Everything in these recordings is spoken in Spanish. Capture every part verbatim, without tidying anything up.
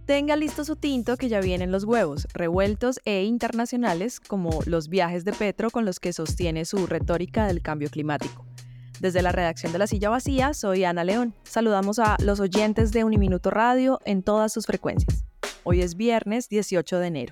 Tenga listo su tinto que ya vienen los huevos, revueltos e internacionales, como los viajes de Petro con los que sostiene su retórica del cambio climático. Desde la redacción de La Silla Vacía, soy Ana León. Saludamos a los oyentes de Uniminuto Radio en todas sus frecuencias. Hoy es viernes dieciocho de enero.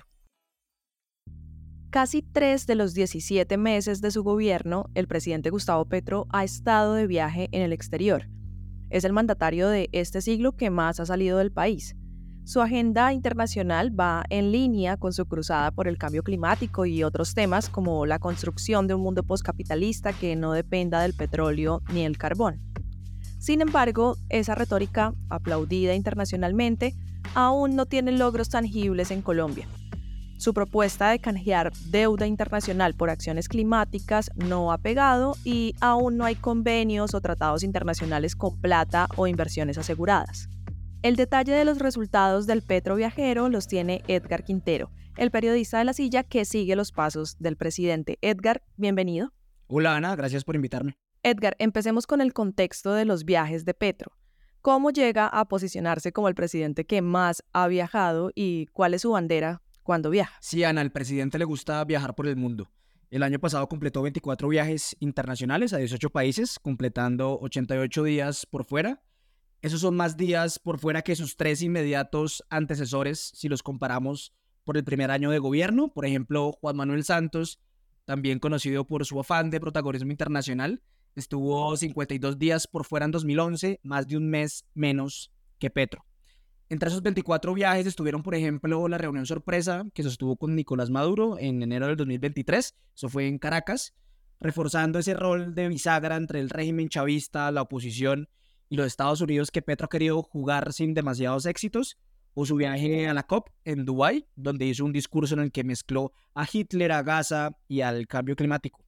Casi tres de los diecisiete meses de su gobierno, el presidente Gustavo Petro ha estado de viaje en el exterior. Es el mandatario de este siglo que más ha salido del país. Su agenda internacional va en línea con su cruzada por el cambio climático y otros temas como la construcción de un mundo postcapitalista que no dependa del petróleo ni el carbón. Sin embargo, esa retórica, aplaudida internacionalmente, aún no tiene logros tangibles en Colombia. Su propuesta de canjear deuda internacional por acciones climáticas no ha pegado y aún no hay convenios o tratados internacionales con plata o inversiones aseguradas. El detalle de los resultados del Petro viajero los tiene Edgar Quintero, el periodista de La Silla que sigue los pasos del presidente. Edgar, bienvenido. Hola Ana, gracias por invitarme. Edgar, empecemos con el contexto de los viajes de Petro. ¿Cómo llega a posicionarse como el presidente que más ha viajado y cuál es su bandera cuando viaja? Sí, Ana, al presidente le gusta viajar por el mundo. El año pasado completó veinticuatro viajes internacionales a dieciocho países, completando ochenta y ocho días por fuera. Esos son más días por fuera que sus tres inmediatos antecesores si los comparamos por el primer año de gobierno. Por ejemplo, Juan Manuel Santos, también conocido por su afán de protagonismo internacional, estuvo cincuenta y dos días por fuera en dos mil once, más de un mes menos que Petro. Entre esos veinticuatro viajes estuvieron, por ejemplo, la reunión sorpresa que sostuvo con Nicolás Maduro en enero del dos mil veintitrés, eso fue en Caracas, reforzando ese rol de bisagra entre el régimen chavista, la oposición y los Estados Unidos que Petro ha querido jugar sin demasiados éxitos, o su viaje a la COP en Dubái, donde hizo un discurso en el que mezcló a Hitler, a Gaza y al cambio climático.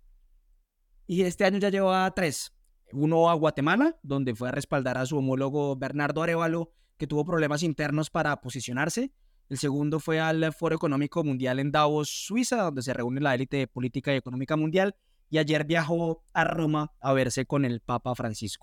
Y este año ya lleva tres, uno a Guatemala, donde fue a respaldar a su homólogo Bernardo Arévalo, que tuvo problemas internos para posicionarse. El segundo fue al Foro Económico Mundial en Davos, Suiza, donde se reúne la élite política y económica mundial, y ayer viajó a Roma a verse con el Papa Francisco.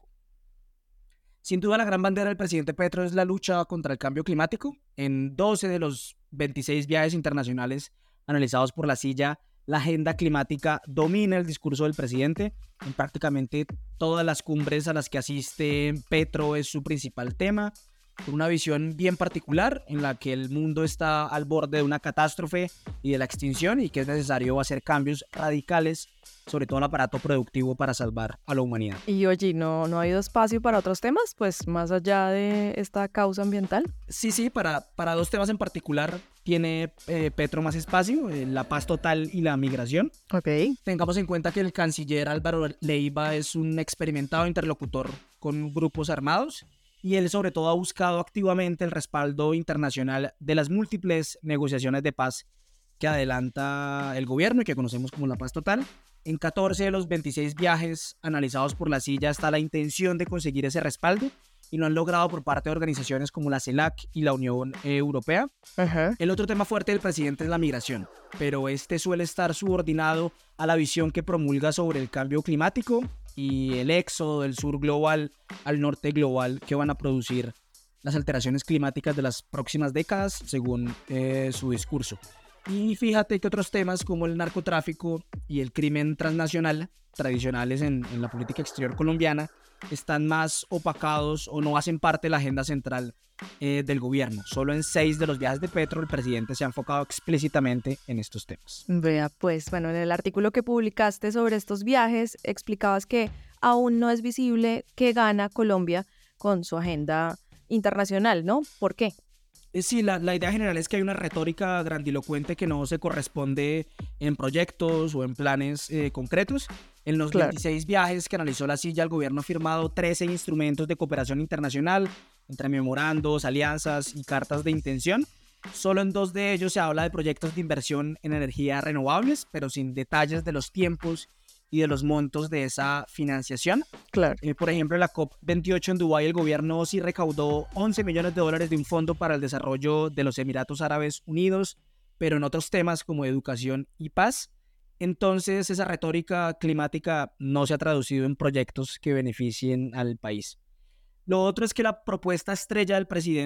Sin duda, la gran bandera del presidente Petro es la lucha contra el cambio climático. En doce de los veintiséis viajes internacionales analizados por La Silla, la agenda climática domina el discurso del presidente. En prácticamente todas las cumbres a las que asiste Petro es su principal tema, con una visión bien particular en la que el mundo está al borde de una catástrofe y de la extinción y que es necesario hacer cambios radicales, sobre todo en el aparato productivo, para salvar a la humanidad. Y oye, ¿no, no ha habido espacio para otros temas, pues más allá de esta causa ambiental? Sí, sí, para, para dos temas en particular tiene eh, Petro más espacio, eh, la paz total y la migración. Ok. Tengamos en cuenta que el canciller Álvaro Leiva es un experimentado interlocutor con grupos armados y él sobre todo ha buscado activamente el respaldo internacional de las múltiples negociaciones de paz que adelanta el gobierno y que conocemos como la paz total. En catorce de los veintiséis viajes analizados por La Silla está la intención de conseguir ese respaldo y lo han logrado por parte de organizaciones como la CELAC y la Unión Europea. Uh-huh. El otro tema fuerte del presidente es la migración, pero este suele estar subordinado a la visión que promulga sobre el cambio climático y el éxodo del sur global al norte global que van a producir las alteraciones climáticas de las próximas décadas, según eh, su discurso. Y fíjate que otros temas como el narcotráfico y el crimen transnacional, tradicionales en, en la política exterior colombiana, están más opacados o no hacen parte de la agenda central eh, del gobierno. Solo en seis de los viajes de Petro el presidente se ha enfocado explícitamente en estos temas. Vea, pues, bueno, en el artículo que publicaste sobre estos viajes explicabas que aún no es visible qué gana Colombia con su agenda internacional, ¿no? ¿Por qué? Sí, la, la idea general es que hay una retórica grandilocuente que no se corresponde en proyectos o en planes eh, concretos. En los claro. veintiséis viajes que analizó La Silla, el gobierno ha firmado trece instrumentos de cooperación internacional, entre memorandos, alianzas y cartas de intención. Solo en dos de ellos se habla de proyectos de inversión en energías renovables, pero sin detalles de los tiempos y de los montos de esa financiación. Claro. Eh, por ejemplo, en la COP veintiocho en Dubái, el gobierno sí recaudó once millones de dólares de un fondo para el desarrollo de los Emiratos Árabes Unidos, pero en otros temas como educación y paz. Entonces, esa retórica climática no se ha traducido en proyectos que beneficien al país. Lo otro es que la propuesta estrella del presidente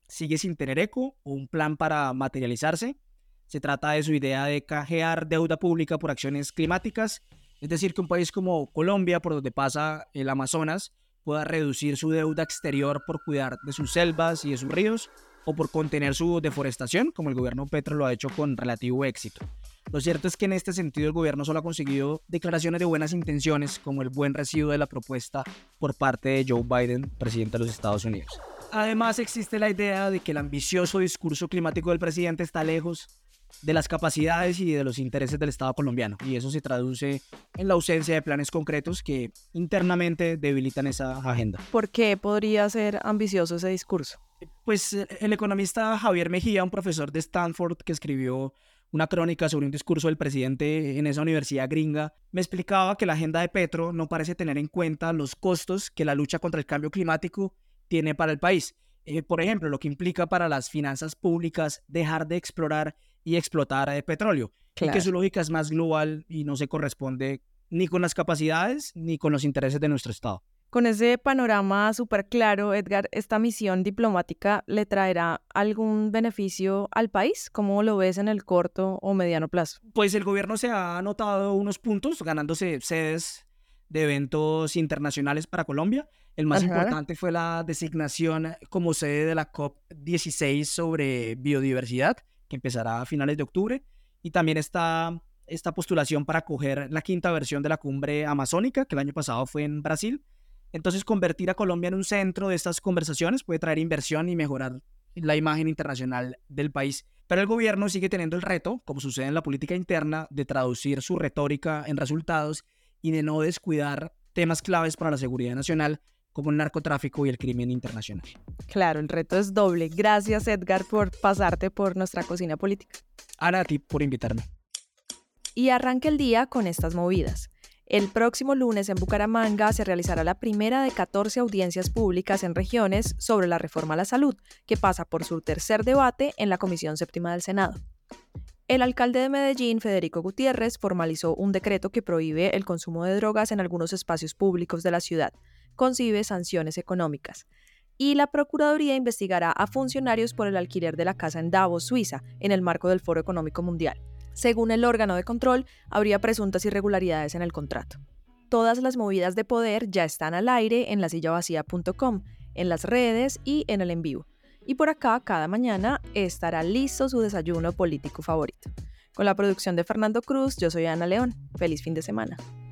sigue sin tener eco o un plan para materializarse. Se trata de su idea de canjear deuda pública por acciones climáticas, es decir, que un país como Colombia, por donde pasa el Amazonas, pueda reducir su deuda exterior por cuidar de sus selvas y de sus ríos, o por contener su deforestación, como el gobierno Petro lo ha hecho con relativo éxito. Lo cierto es que en este sentido el gobierno solo ha conseguido declaraciones de buenas intenciones, como el buen recibo de la propuesta por parte de Joe Biden, presidente de los Estados Unidos. Además, existe la idea de que el ambicioso discurso climático del presidente está lejos de las capacidades y de los intereses del Estado colombiano, y eso se traduce en la ausencia de planes concretos que internamente debilitan esa agenda. ¿Por qué podría ser ambicioso ese discurso? Pues el economista Javier Mejía, un profesor de Stanford que escribió una crónica sobre un discurso del presidente en esa universidad gringa, me explicaba que la agenda de Petro no parece tener en cuenta los costos que la lucha contra el cambio climático tiene para el país. Eh, por ejemplo, lo que implica para las finanzas públicas dejar de explorar y explotar eh, petróleo, claro. Y que su lógica es más global y no se corresponde ni con las capacidades ni con los intereses de nuestro Estado. Con ese panorama súper claro, Edgar, ¿esta misión diplomática le traerá algún beneficio al país? ¿Cómo lo ves en el corto o mediano plazo? Pues el gobierno se ha anotado unos puntos, ganándose sedes de eventos internacionales para Colombia. El más Ajá. importante fue la designación como sede de la COP dieciséis sobre biodiversidad, que empezará a finales de octubre, y también está esta postulación para acoger la quinta versión de la cumbre amazónica, que el año pasado fue en Brasil. Entonces, convertir a Colombia en un centro de estas conversaciones puede traer inversión y mejorar la imagen internacional del país. Pero el gobierno sigue teniendo el reto, como sucede en la política interna, de traducir su retórica en resultados y de no descuidar temas claves para la seguridad nacional, como el narcotráfico y el crimen internacional. Claro, el reto es doble. Gracias, Edgar, por pasarte por nuestra cocina política. Ana, a ti por invitarme. Y arranca el día con estas movidas. El próximo lunes en Bucaramanga se realizará la primera de catorce audiencias públicas en regiones sobre la reforma a la salud, que pasa por su tercer debate en la Comisión Séptima del Senado. El alcalde de Medellín, Federico Gutiérrez, formalizó un decreto que prohíbe el consumo de drogas en algunos espacios públicos de la ciudad, concibe sanciones económicas. Y la Procuraduría investigará a funcionarios por el alquiler de la casa en Davos, Suiza, en el marco del Foro Económico Mundial. Según el órgano de control, habría presuntas irregularidades en el contrato. Todas las movidas de poder ya están al aire en la silla vacía punto com, en las redes y en el en vivo. Y por acá, cada mañana, estará listo su desayuno político favorito. Con la producción de Fernando Cruz, yo soy Ana León. Feliz fin de semana.